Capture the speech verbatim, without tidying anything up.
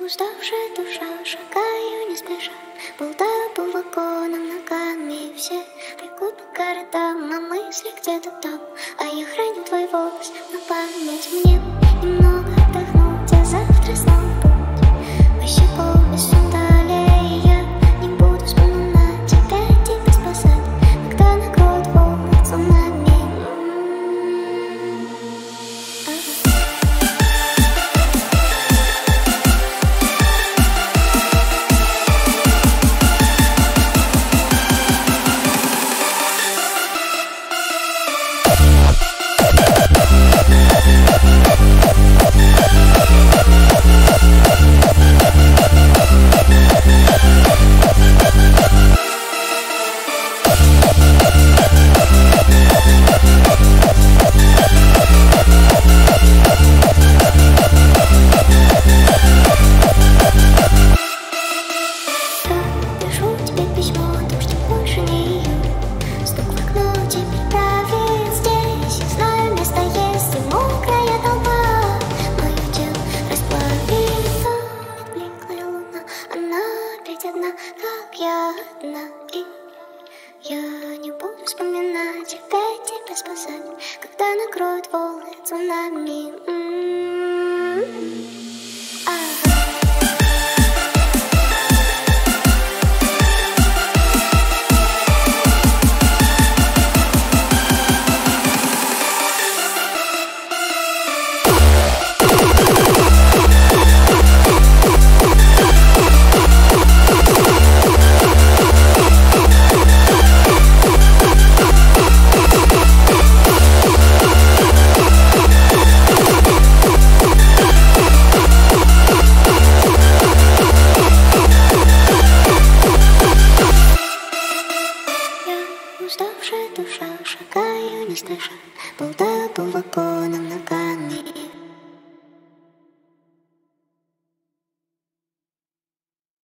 Уставшая душа, шагаю не спеша, болтаю по вагонам ногами. Все бегут по городам, а мысли где-то там, а я храню твой голос на память. Мне немного отдохнуть, а завтра снова путь. Пощипал без сандалии, я не буду вспоминать, опять тебя спасать, когда накроют волны цунами. Одна, как я одна, и я не буду вспоминать, опять тебя спасать, когда накроют волны цунами. М-м-м. Уставшая душа, шагаю не спеша, болтаю по вагонам ногами.